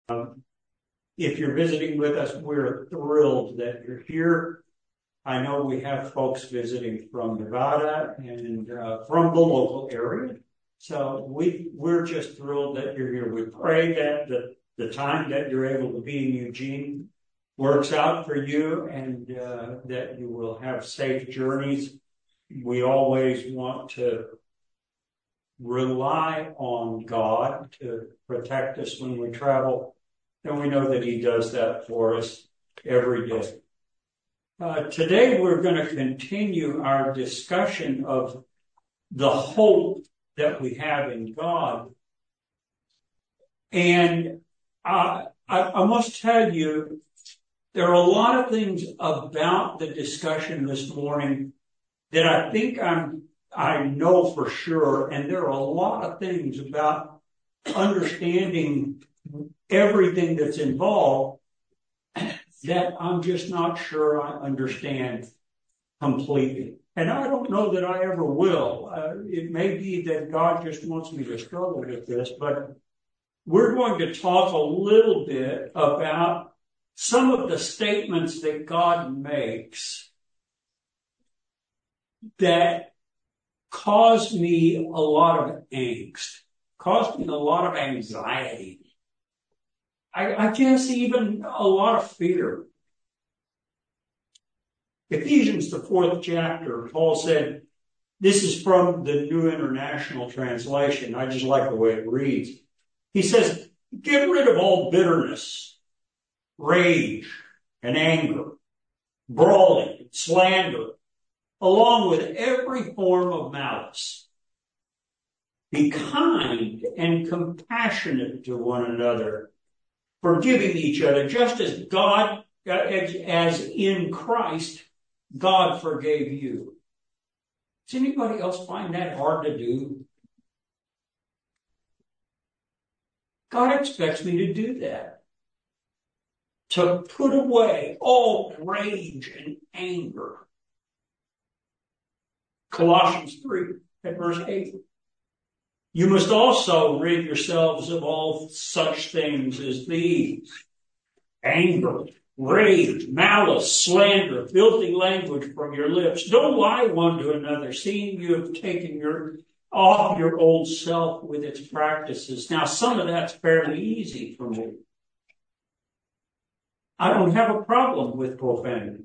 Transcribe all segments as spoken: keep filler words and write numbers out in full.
If you're visiting with us, we're thrilled that you're here. I know we have folks visiting from Nevada and uh, from the local area. So we, we're just thrilled that you're here. We pray that the, the time that you're able to be in Eugene works out for you and uh, that you will have safe journeys. We always want to rely on God to protect us when we travel. And we know that He does that for us every day. Uh, today we're going to continue our discussion of the hope that we have in God. And I, I, I must tell you, there are a lot of things about the discussion this morning that I think I'm, I know for sure. And there are a lot of things about understanding everything that's involved that I'm just not sure I understand completely. And I don't know that I ever will. Uh, it may be that God just wants me to struggle with this, but we're going to talk a little bit about some of the statements that God makes that cause me a lot of angst, cause me a lot of anxiety. I, I guess even a lot of fear. Ephesians, the fourth chapter, Paul said, this is from the New International Translation. I just like the way it reads. He says, get rid of all bitterness, rage, and anger, brawling, slander, along with every form of malice. Be kind and compassionate to one another, forgiving each other, just as God, as in Christ, God forgave you. Does anybody else find that hard to do? God expects me to do that. To put away all rage and anger. Colossians three, at verse eight. You must also rid yourselves of all such things as these: anger, rage, malice, slander, filthy language from your lips. Don't lie one to another, seeing you have taken your off your old self with its practices. Now, some of that's fairly easy for me. I don't have a problem with profanity.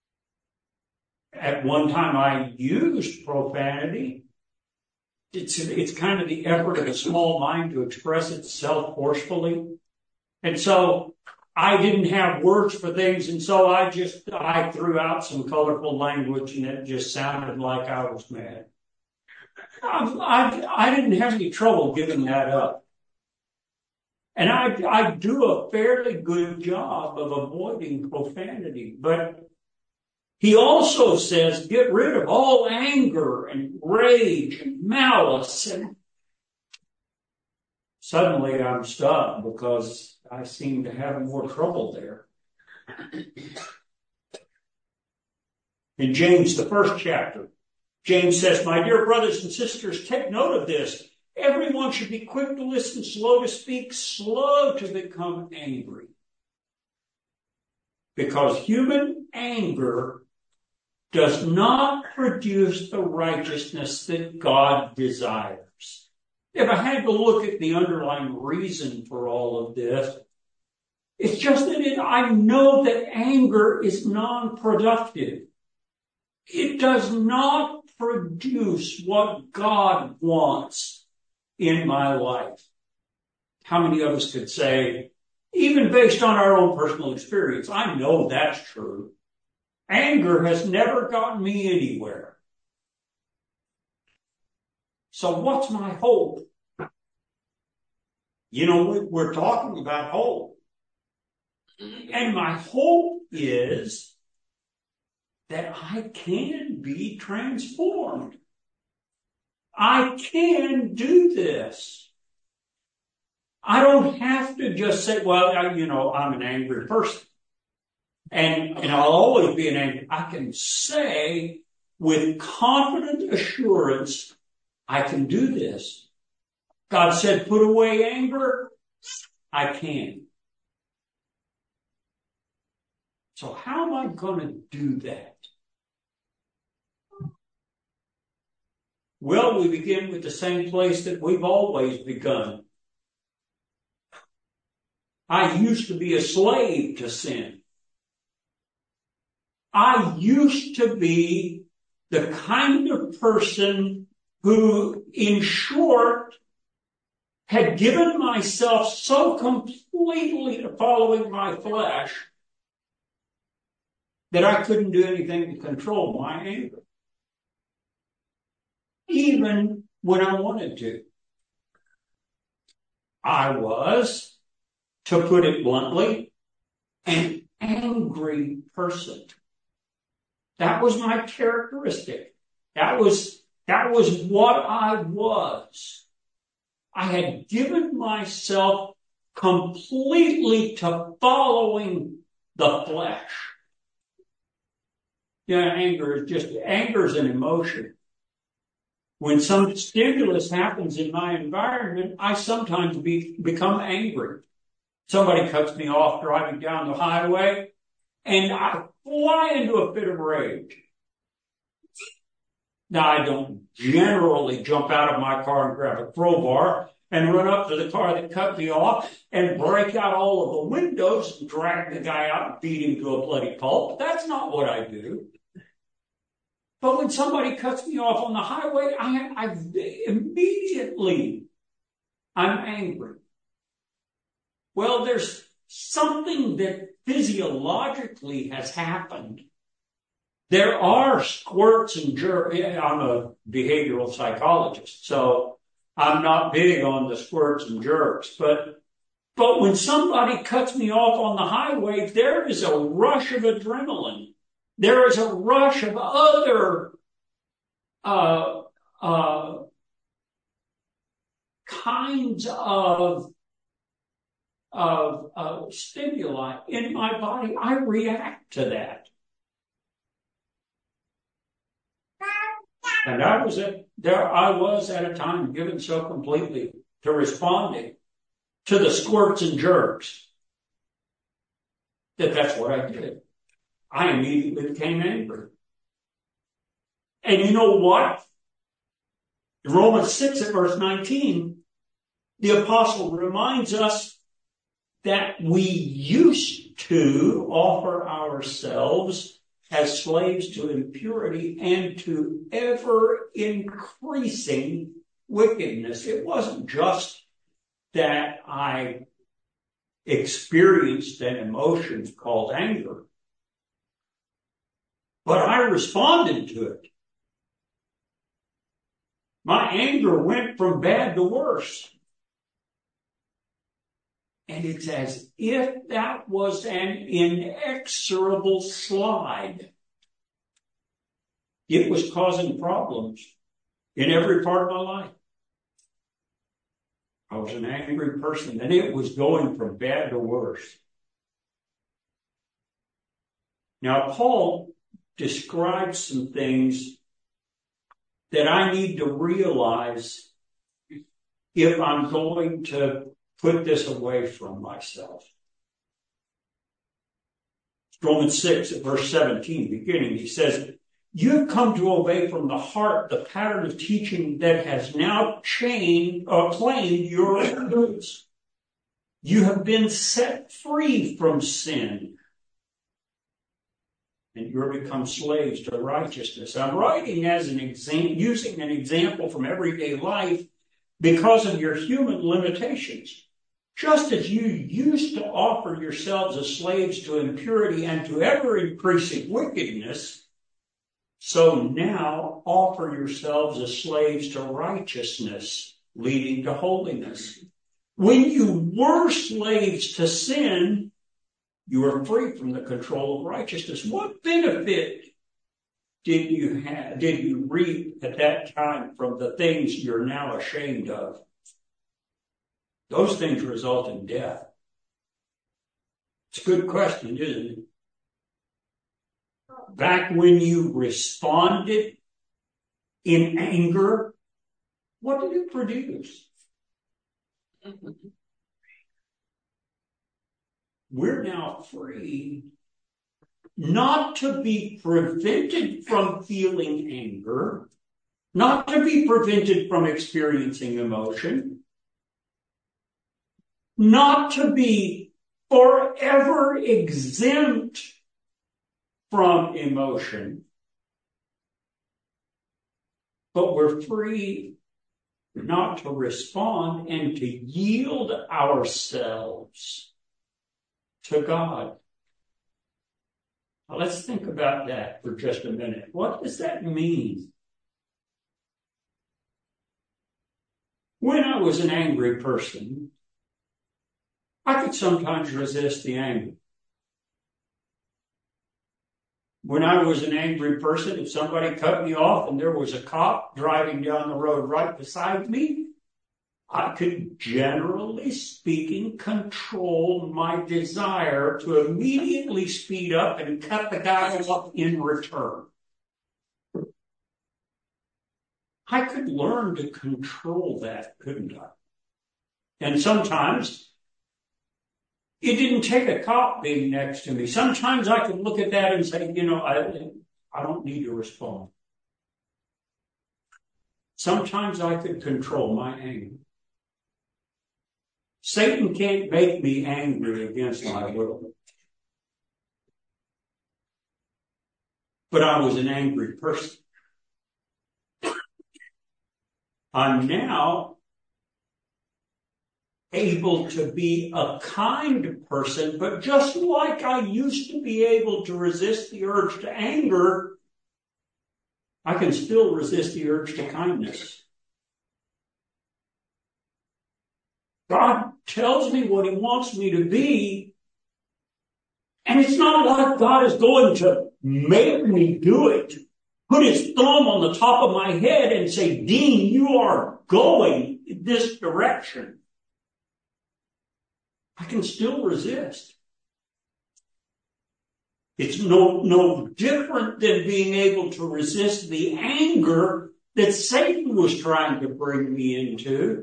At one time, I used profanity. It's, it's kind of the effort of a small mind to express itself forcefully. And so I didn't have words for things, and so I just, I threw out some colorful language, and it just sounded like I was mad. I, I, I didn't have any trouble giving that up. And I, I do a fairly good job of avoiding profanity, but he also says, get rid of all anger and rage and malice. And suddenly I'm stuck because I seem to have more trouble there. In James, the first chapter, James says, my dear brothers and sisters, take note of this. Everyone should be quick to listen, slow to speak, slow to become angry. Because human anger does not produce the righteousness that God desires. If I had to look at the underlying reason for all of this, it's just that it, I know that anger is non-productive. It does not produce what God wants in my life. How many of us could say, even based on our own personal experience, I know that's true. Anger has never gotten me anywhere. So what's my hope? You know, we're talking about hope. And my hope is that I can be transformed. I can do this. I don't have to just say, well, I, you know, I'm an angry person. And, and I'll always be an angry. I can say with confident assurance, I can do this. God said, put away anger. I can. So how am I going to do that? Well, we begin with the same place that we've always begun. I used to be a slave to sin. I used to be the kind of person who, in short, had given myself so completely to following my flesh that I couldn't do anything to control my anger, even when I wanted to. I was, to put it bluntly, an angry person. That was my characteristic. That was, that was what I was. I had given myself completely to following the flesh. Yeah, anger is just, anger is an emotion. When some stimulus happens in my environment, I sometimes be, become angry. Somebody cuts me off driving down the highway, and I fly into a fit of rage. Now, I don't generally jump out of my car and grab a crowbar and run up to the car that cut me off and break out all of the windows and drag the guy out and beat him to a bloody pulp. That's not what I do. But when somebody cuts me off on the highway, I, I immediately, I'm angry. Well, there's something that physiologically has happened. There are squirts and jerks. I'm a behavioral psychologist, so I'm not big on the squirts and jerks. But, but when somebody cuts me off on the highway, there is a rush of adrenaline. There is a rush of other uh, uh, kinds of, of uh, stimuli in my body. I react to that. And I was at, there I was at a time given so completely to responding to the squirts and jerks that that's what I did. I immediately became angry. And you know what? In Romans six at verse nineteen, the apostle reminds us that we used to offer ourselves as slaves to impurity and to ever increasing wickedness. It wasn't just that I experienced an emotion called anger, but I responded to it. My anger went from bad to worse. And it's as if that was an inexorable slide. It was causing problems in every part of my life. I was an angry person, and it was going from bad to worse. Now, Paul describes some things that I need to realize if I'm going to put this away from myself. Romans six at verse seventeen, beginning, he says, "You have come to obey from the heart the pattern of teaching that has now chained or claimed your roots. You have been set free from sin, and you're become slaves to righteousness." I'm writing as an example, using an example from everyday life because of your human limitations. Just as you used to offer yourselves as slaves to impurity and to ever-increasing wickedness, so now offer yourselves as slaves to righteousness, leading to holiness. When you were slaves to sin, you were free from the control of righteousness. What benefit did you have, did you reap at that time from the things you're now ashamed of? Those things result in death. It's a good question, isn't it? Back when you responded in anger, what did it produce? We're now free not to be prevented from feeling anger, not to be prevented from experiencing emotion, not to be forever exempt from emotion, but we're free not to respond and to yield ourselves to God. Now let's think about that for just a minute. What does that mean? When I was an angry person, I could sometimes resist the anger. When I was an angry person, if somebody cut me off and there was a cop driving down the road right beside me, I could, generally speaking, control my desire to immediately speed up and cut the guy off in return. I could learn to control that, couldn't I? And sometimes it didn't take a cop being next to me. Sometimes I could look at that and say, you know, I, I don't need to respond. Sometimes I could control my anger. Satan can't make me angry against my will. But I was an angry person. I'm now able to be a kind person, but just like I used to be able to resist the urge to anger, I can still resist the urge to kindness. God tells me what he wants me to be, and it's not like God is going to make me do it, put his thumb on the top of my head and say, Dean, you are going in this direction. I can still resist. It's no, no different than being able to resist the anger that Satan was trying to bring me into.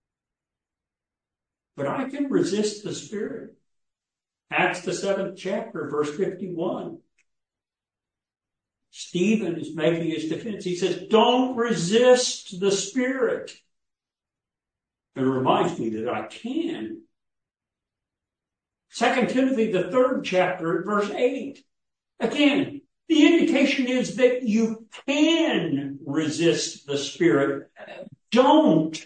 But I can resist the Spirit. Acts the seventh chapter, verse fifty-one. Stephen is making his defense. He says, don't resist the Spirit. It reminds me that I can. Second Timothy, the third chapter, verse eight. Again, the indication is that you can resist the Spirit. Don't.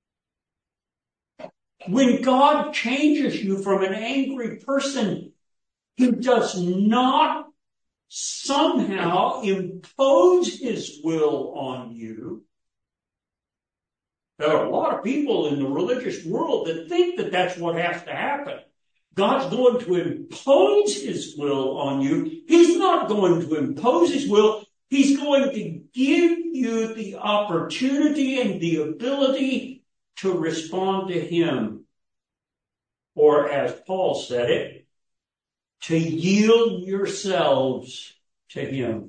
When God changes you from an angry person, he does not somehow impose his will on you. There are a lot of people in the religious world that think that that's what has to happen. God's going to impose his will on you. He's not going to impose his will. He's going to give you the opportunity and the ability to respond to him. Or as Paul said it, to yield yourselves to him.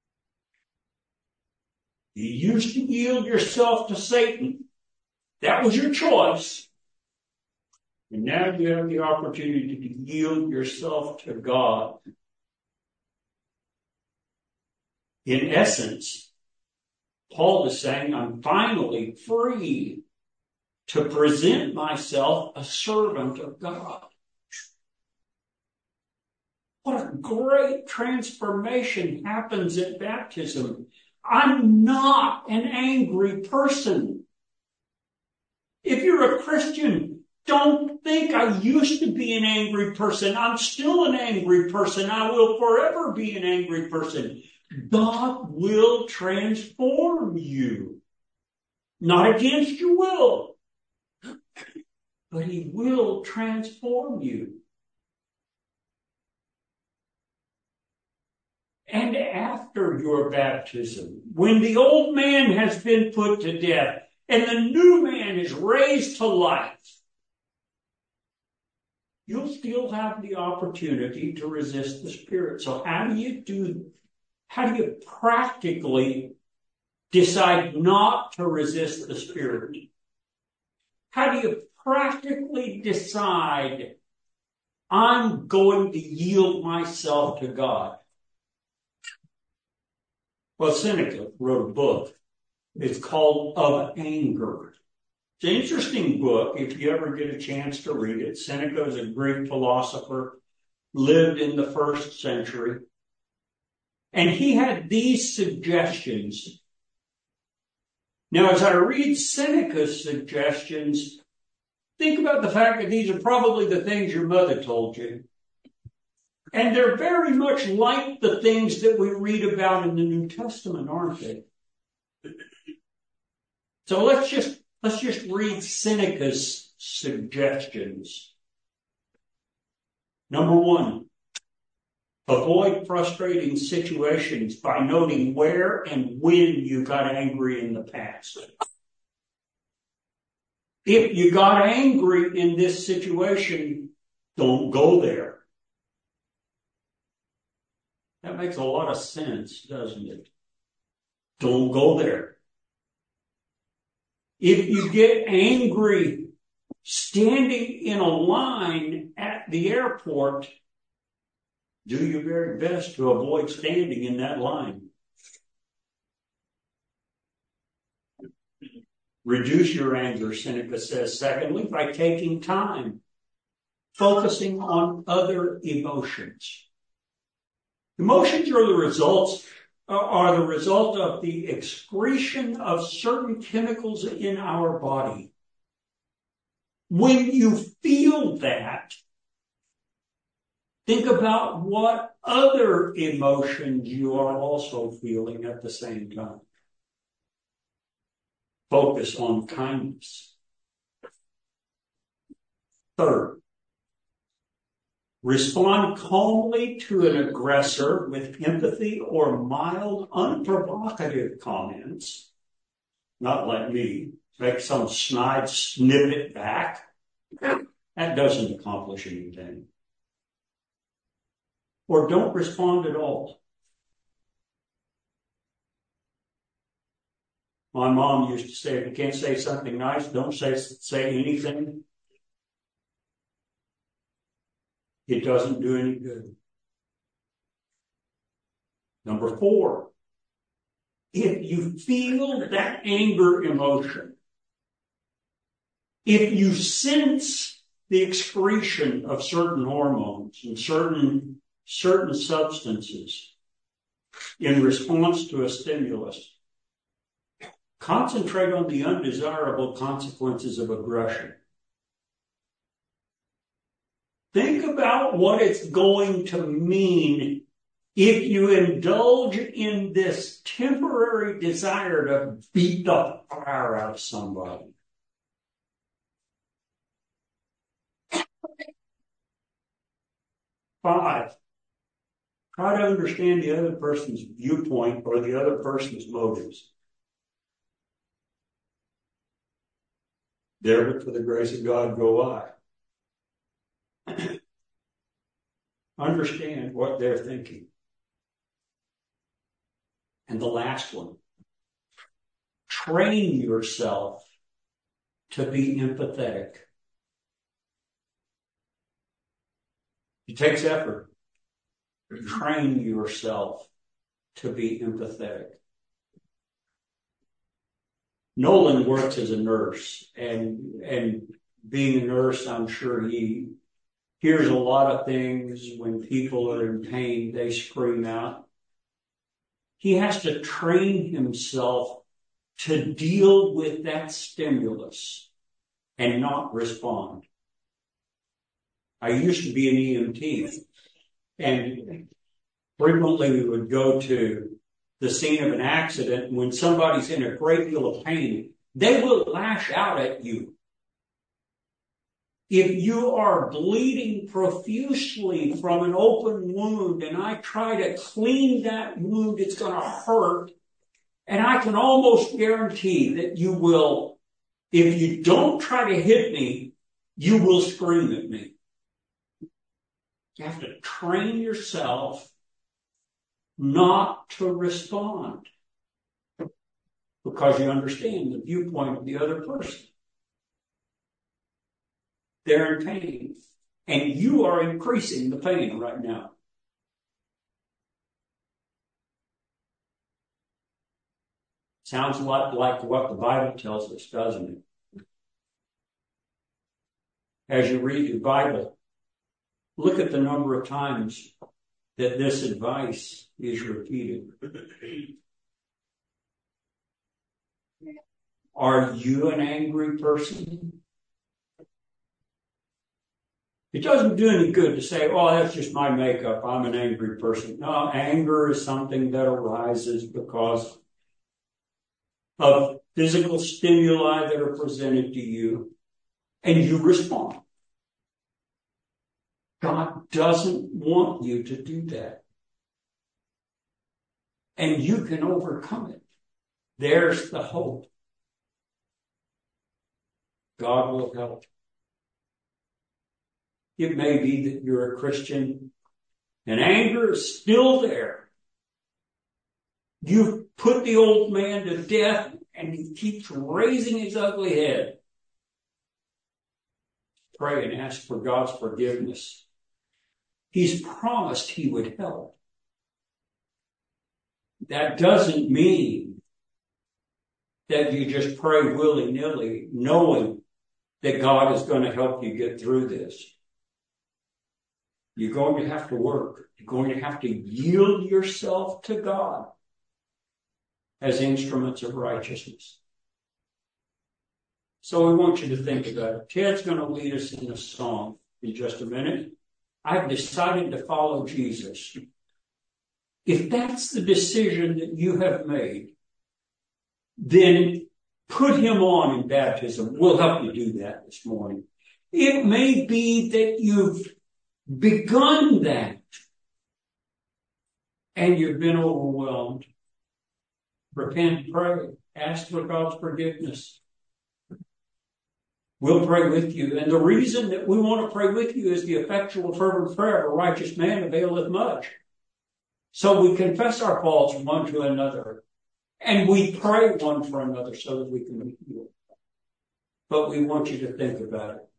You used to yield yourself to Satan. That was your choice. And now you have the opportunity to yield yourself to God. In essence, Paul is saying, I'm finally free to present myself a servant of God. What a great transformation happens at baptism. I'm not an angry person. If you're a Christian, don't think I used to be an angry person. I'm still an angry person. I will forever be an angry person. God will transform you. Not against your will, but he will transform you. And after your baptism, when the old man has been put to death and the new man is raised to life, you'll still have the opportunity to resist the Spirit. So how do you do, how do you practically decide not to resist the Spirit? How do you practically decide I'm going to yield myself to God? Well, Seneca wrote a book. It's called Of Anger. It's an interesting book if you ever get a chance to read it. Seneca is a Greek philosopher, lived in the first century. And he had these suggestions. Now, as I read Seneca's suggestions, think about the fact that these are probably the things your mother told you. And they're very much like the things that we read about in the New Testament, aren't they? So let's just, let's just read Seneca's suggestions. Number one, avoid frustrating situations by noting where and when you got angry in the past. If you got angry in this situation, don't go there. That makes a lot of sense, doesn't it? Don't go there. If you get angry standing in a line at the airport, do your very best to avoid standing in that line. Reduce your anger, Seneca says, secondly, by taking time, focusing on other emotions. Emotions are the results, are the result of the excretion of certain chemicals in our body. When you feel that, think about what other emotions you are also feeling at the same time. Focus on kindness. Third, respond calmly to an aggressor with empathy or mild, unprovocative comments. Not like me. Make some snide snippet back. That doesn't accomplish anything. Or don't respond at all. My mom used to say, if you can't say something nice, don't say, say anything. It doesn't do any good. Number four, if you feel that anger emotion, if you sense the excretion of certain hormones and certain, certain substances in response to a stimulus, concentrate on the undesirable consequences of aggression. Think about what it's going to mean if you indulge in this temporary desire to beat the fire out of somebody. Five, try to understand the other person's viewpoint or the other person's motives. There, but for the grace of God, go I. Understand what they're thinking. And the last one, train yourself to be empathetic. It takes effort. Train yourself to be empathetic. Nolan works as a nurse, and, and being a nurse, I'm sure he hears a lot of things. When people are in pain, they scream out. He has to train himself to deal with that stimulus and not respond. I used to be an E M T, and frequently we would go to the scene of an accident, and when somebody's in a great deal of pain, they will lash out at you. If you are bleeding profusely from an open wound and I try to clean that wound, it's going to hurt. And I can almost guarantee that you will, if you don't try to hit me, you will scream at me. You have to train yourself not to respond because you understand the viewpoint of the other person. They're in pain, and you are increasing the pain right now. Sounds a lot like what the Bible tells us, doesn't it? As you read your Bible, look at the number of times that this advice is repeated. Are you an angry person? It doesn't do any good to say, oh, that's just my makeup. I'm an angry person. No, anger is something that arises because of physical stimuli that are presented to you, and you respond. God doesn't want you to do that. And you can overcome it. There's the hope. God will help. It may be that you're a Christian and anger is still there. You've put the old man to death and he keeps raising his ugly head. Pray and ask for God's forgiveness. He's promised he would help. That doesn't mean that you just pray willy-nilly, knowing that God is going to help you get through this. You're going to have to work. You're going to have to yield yourself to God as instruments of righteousness. So we want you to think about it. Ted's going to lead us in a song in just a minute. I've decided to follow Jesus. If that's the decision that you have made, then put him on in baptism. We'll help you do that this morning. It may be that you've begun that and you've been overwhelmed. Repent, pray, ask for God's forgiveness. We'll pray with you. And the reason that we want to pray with you is the effectual fervent prayer of a righteous man availeth much. So we confess our faults one to another. And we pray one for another so that we can be healed. But we want you to think about it.